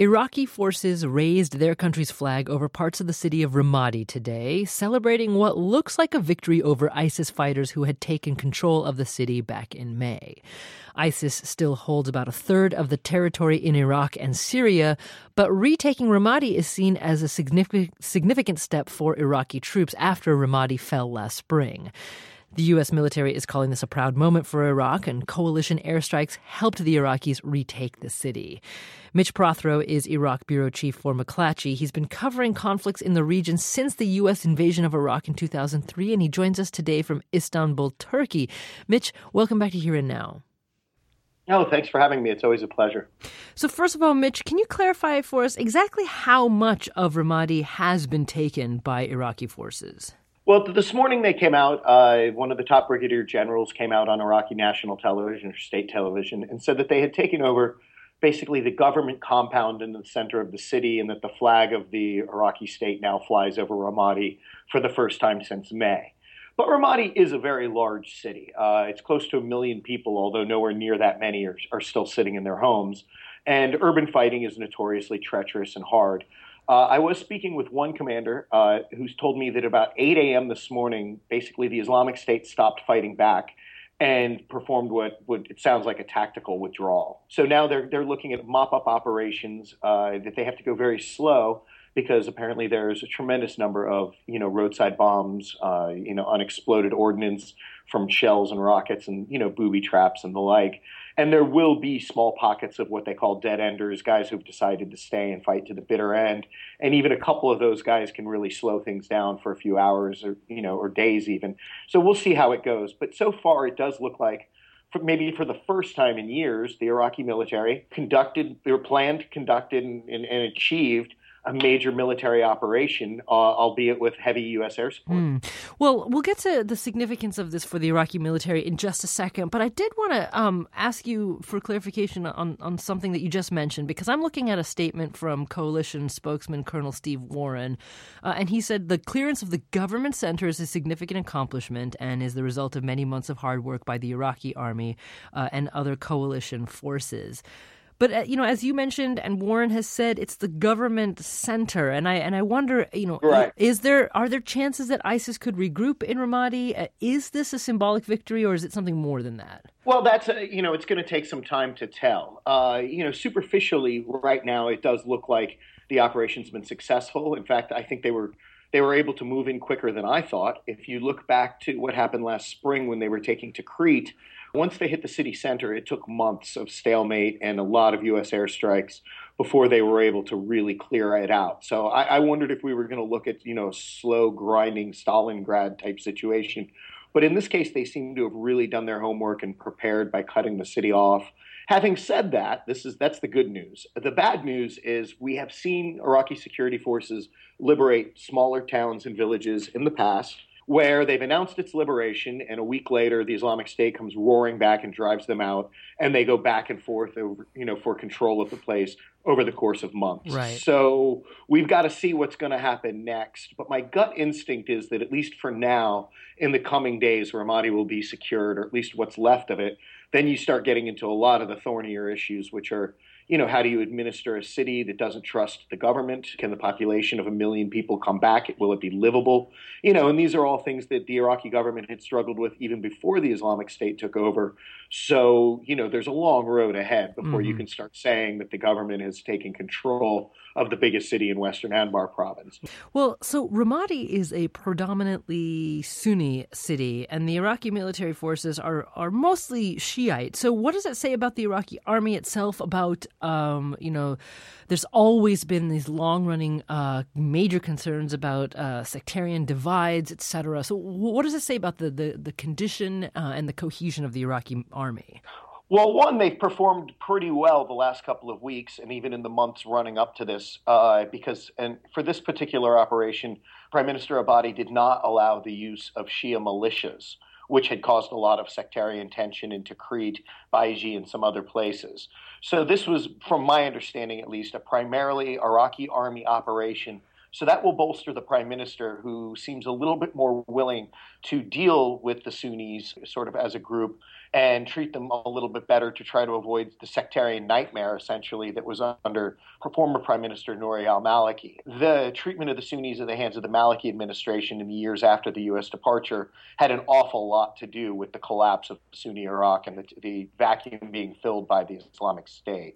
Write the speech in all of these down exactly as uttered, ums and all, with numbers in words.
Iraqi forces raised their country's flag over parts of the city of Ramadi today, celebrating what looks like a victory over ISIS fighters who had taken control of the city back in May. ISIS still holds about a third of the territory in Iraq and Syria, but retaking Ramadi is seen as a significant, significant step for Iraqi troops after Ramadi fell last spring. The U S military is calling this a proud moment for Iraq, and coalition airstrikes helped the Iraqis retake the city. Mitch Prothero is Iraq bureau chief for McClatchy. He's been covering conflicts in the region since the U S invasion of Iraq in two thousand three, and he joins us today from Istanbul, Turkey. Mitch, welcome back to Here and Now. Oh, thanks for having me. It's always a pleasure. So first of all, Mitch, can you clarify for us exactly how much of Ramadi has been taken by Iraqi forces? Well, this morning they came out, uh, one of the top brigadier generals came out on Iraqi national television or state television and said that they had taken over basically the government compound in the center of the city and that the flag of the Iraqi state now flies over Ramadi for the first time since May. But Ramadi is a very large city. Uh, it's close to a million people, although nowhere near that many are, are still sitting in their homes. And urban fighting is notoriously treacherous and hard. Uh, I was speaking with one commander uh, who's told me that about eight a.m. this morning, basically the Islamic State stopped fighting back and performed what, what it sounds like a tactical withdrawal. So now they're they're looking at mop-up operations uh, that they have to go very slow because apparently there's a tremendous number of, you know, roadside bombs, uh, you know, unexploded ordnance from shells and rockets and, you know, booby traps and the like. And there will be small pockets of what they call dead enders, guys who've decided to stay and fight to the bitter end. And even a couple of those guys can really slow things down for a few hours or, you know, or days even. So we'll see how it goes. But so far, it does look like for maybe for the first time in years, the Iraqi military conducted or planned, conducted and, and, and achieved a major military operation, uh, albeit with heavy U S air support. Mm. Well, we'll get to the significance of this for the Iraqi military in just a second, but I did want to um, ask you for clarification on, on something that you just mentioned, because I'm looking at a statement from coalition spokesman Colonel Steve Warren, uh, and he said the clearance of the government center is a significant accomplishment and is the result of many months of hard work by the Iraqi army uh, and other coalition forces. But, uh, you know, as you mentioned, and Warren has said, it's the government center. And I and I wonder, you know, right. is there are there chances that ISIS could regroup in Ramadi? Uh, is this a symbolic victory or is it something more than that? Well, that's, a, you know, it's going to take some time to tell. Uh, you know, superficially right now, it does look like the operation's been successful. In fact, I think they were they were able to move in quicker than I thought. If you look back to what happened last spring when they were taking Tikrit, once they hit the city center, it took months of stalemate and a lot of U S airstrikes before they were able to really clear it out. So I, I wondered if we were going to look at, you know, a slow, grinding Stalingrad type situation. But in this case, they seem to have really done their homework and prepared by cutting the city off. Having said that, this is that's the good news. The bad news is we have seen Iraqi security forces liberate smaller towns and villages in the past, where they've announced its liberation, and a week later, the Islamic State comes roaring back and drives them out, and they go back and forth over, you know, for control of the place over the course of months. Right. So we've got to see what's going to happen next. But my gut instinct is that at least for now, in the coming days, Ramadi will be secured, or at least what's left of it. Then you start getting into a lot of the thornier issues, which are, you know, how do you administer a city that doesn't trust the government? Can the population of a million people come back? Will it be livable? You know, and these are all things that the Iraqi government had struggled with even before the Islamic State took over. So, you know, there's a long road ahead before mm-hmm. you can start saying that the government is taking control of the biggest city in Western Anbar province. Well, so Ramadi is a predominantly Sunni city, and the Iraqi military forces are, are mostly Shiite. So what does it say about the Iraqi army itself about, um, you know, there's always been these long-running uh, major concerns about uh, sectarian divides, et cetera. So what does it say about the, the, the condition uh, and the cohesion of the Iraqi army? Well, one, they've performed pretty well the last couple of weeks and even in the months running up to this, uh, because and for this particular operation, Prime Minister Abadi did not allow the use of Shia militias, which had caused a lot of sectarian tension in Tikrit, Baiji, and some other places. So this was, from my understanding at least, a primarily Iraqi army operation So that will bolster the prime minister, who seems a little bit more willing to deal with the Sunnis sort of as a group and treat them a little bit better to try to avoid the sectarian nightmare, essentially, that was under former Prime Minister Nouri al-Maliki. The treatment of the Sunnis at the hands of the Maliki administration in the years after the U S departure had an awful lot to do with the collapse of Sunni Iraq and the, the vacuum being filled by the Islamic State.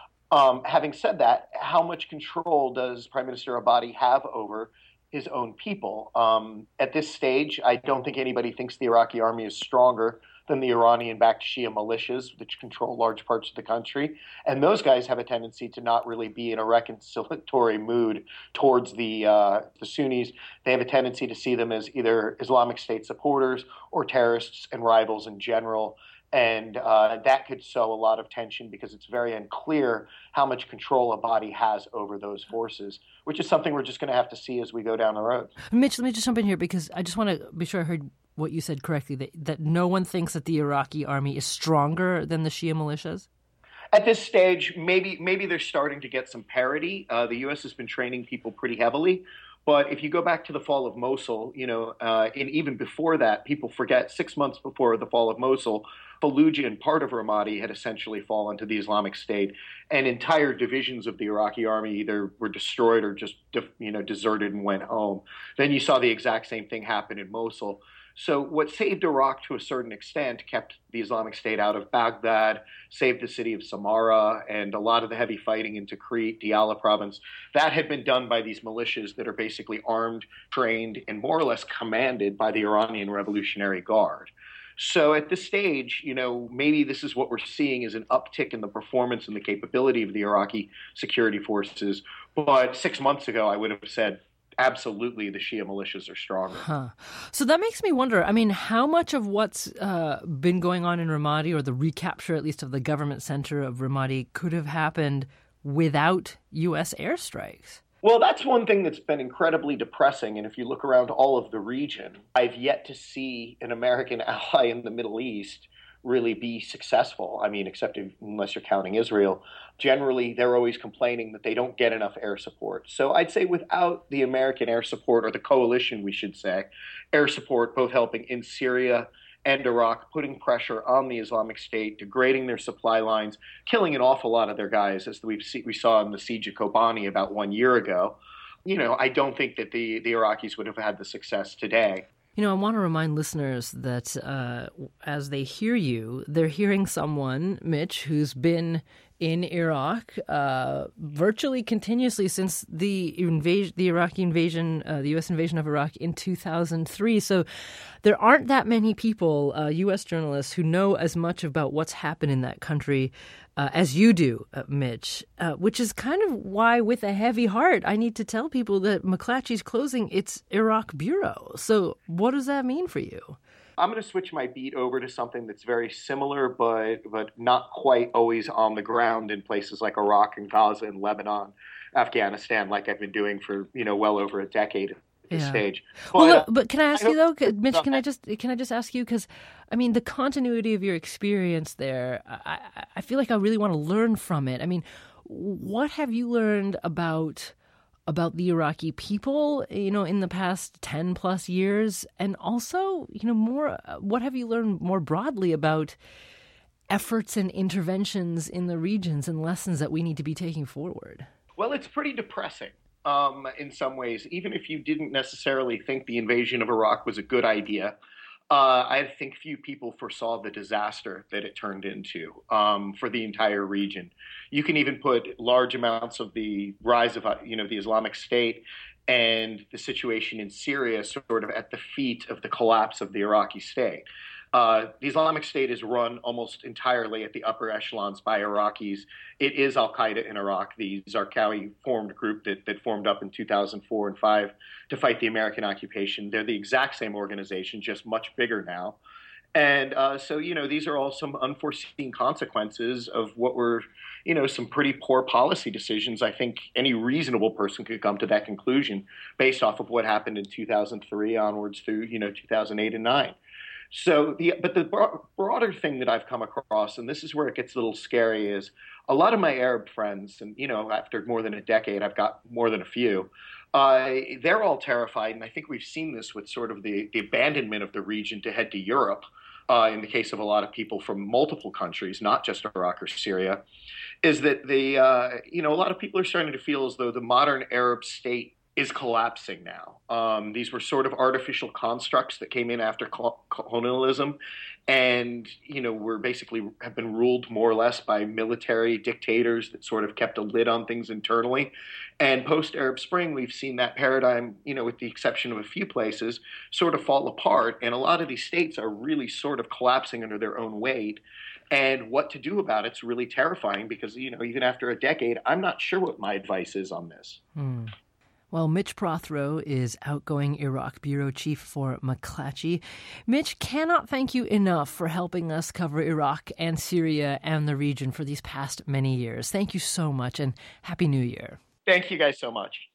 Um, having said that, how much control does Prime Minister Abadi have over his own people? Um, at this stage, I don't think anybody thinks the Iraqi army is stronger than the Iranian-backed Shia militias, which control large parts of the country. And those guys have a tendency to not really be in a reconciliatory mood towards the, uh, the Sunnis. They have a tendency to see them as either Islamic State supporters or terrorists and rivals in general. And uh, that could sow a lot of tension because it's very unclear how much control Abadi has over those forces, which is something we're just going to have to see as we go down the road. Mitch, let me just jump in here because I just want to be sure I heard what you said correctly, that, that no one thinks that the Iraqi army is stronger than the Shia militias? At this stage, maybe maybe they're starting to get some parity. Uh, the U S has been training people pretty heavily. But if you go back to the fall of Mosul, you know, uh, and even before that, people forget six months before the fall of Mosul, Fallujah and part of Ramadi had essentially fallen to the Islamic State, and entire divisions of the Iraqi army either were destroyed or just, you know, deserted and went home. Then you saw the exact same thing happen in Mosul. So what saved Iraq to a certain extent kept the Islamic State out of Baghdad, saved the city of Samarra, and a lot of the heavy fighting into Crete, Diyala province. That had been done by these militias that are basically armed, trained, and more or less commanded by the Iranian Revolutionary Guard. So at this stage, you know, maybe this is what we're seeing is an uptick in the performance and the capability of the Iraqi security forces. But six months ago, I would have said, absolutely, the Shia militias are stronger. Huh. So that makes me wonder, I mean, how much of what's uh, been going on in Ramadi, or the recapture at least of the government center of Ramadi, could have happened without U S airstrikes? Well, that's one thing that's been incredibly depressing. And if you look around all of the region, I've yet to see an American ally in the Middle East really be successful. I mean, except if, unless you're counting Israel. Generally, they're always complaining that they don't get enough air support. So I'd say without the American air support, or the coalition, we should say, air support, both helping in Syria and Iraq, putting pressure on the Islamic State, degrading their supply lines, killing an awful lot of their guys, as we've see, we saw in the siege of Kobani about one year ago. You know, I don't think that the, the Iraqis would have had the success today. You know, I want to remind listeners that uh, as they hear you, they're hearing someone, Mitch, who's been in Iraq uh, virtually continuously since the invasion, the Iraqi invasion, uh, the U S invasion of Iraq in two thousand three. So there aren't that many people, uh, U S journalists, who know as much about what's happened in that country uh, as you do, uh, Mitch, uh, which is kind of why, with a heavy heart, I need to tell people that McClatchy's closing its Iraq bureau. So what does that mean for you? I'm going to switch my beat over to something that's very similar, but but not quite always on the ground in places like Iraq and Gaza and Lebanon, Afghanistan, like I've been doing for, you know, well over a decade at this yeah. stage. But, well, look, but can I ask I you though, Mitch? Can I just can I just ask you, because I mean the continuity of your experience there, I, I feel like I really want to learn from it. I mean, what have you learned about? about the Iraqi people, you know, in the past ten plus years? And also, you know, more, what have you learned more broadly about efforts and interventions in the regions and lessons that we need to be taking forward? Well, it's pretty depressing um, in some ways. Even if you didn't necessarily think the invasion of Iraq was a good idea, Uh, I think few people foresaw the disaster that it turned into um, for the entire region. You can even put large amounts of the rise of, you know, the Islamic State and the situation in Syria sort of at the feet of the collapse of the Iraqi state. Uh, the Islamic State is run almost entirely at the upper echelons by Iraqis. It is Al-Qaeda in Iraq, the Zarqawi-formed group that, that formed up in two thousand four and five to fight the American occupation. They're the exact same organization, just much bigger now. And uh, so, you know, these are all some unforeseen consequences of what were, you know, some pretty poor policy decisions. I think any reasonable person could come to that conclusion based off of what happened in two thousand three onwards through, you know, two thousand eight and nine. So the but the bro- broader thing that I've come across, and this is where it gets a little scary, is a lot of my Arab friends, and you know, after more than a decade, I've got more than a few. Uh, they're all terrified, and I think we've seen this with sort of the, the abandonment of the region to head to Europe. Uh, in the case of a lot of people from multiple countries, not just Iraq or Syria, is that the uh, you know a lot of people are starting to feel as though the modern Arab state is collapsing now. Um, these were sort of artificial constructs that came in after col- colonialism, and you know were basically have been ruled more or less by military dictators that sort of kept a lid on things internally. And post Arab Spring, we've seen that paradigm, you know, with the exception of a few places, sort of fall apart, and a lot of these states are really sort of collapsing under their own weight. And what to do about it's really terrifying because, you know, even after a decade, I'm not sure what my advice is on this. Hmm. Well, Mitch Prothero is outgoing Iraq bureau chief for McClatchy. Mitch, cannot thank you enough for helping us cover Iraq and Syria and the region for these past many years. Thank you so much, and Happy New Year. Thank you guys so much.